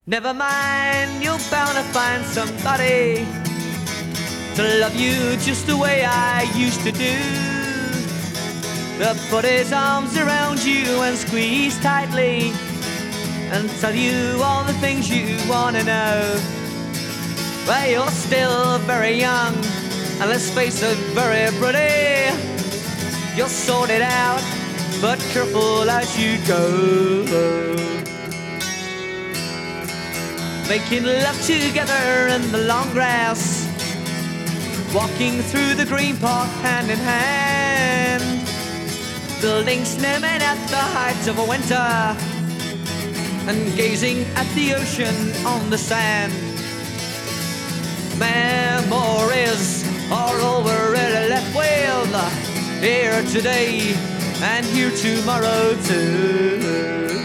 Never mind, you're bound to find somebody to love you just the way I used to do. To put his arms around you and squeeze tightly and tell you all the things you want to know. Well, you're still very young, and let's face it, very pretty. You'll sort it out, but careful as you go. Making love together in the long grass, walking through the green park hand in hand, building snowmen at the height of a winter, and gazing at the ocean on the sand. Memories are over at left wheel, here today and here tomorrow too.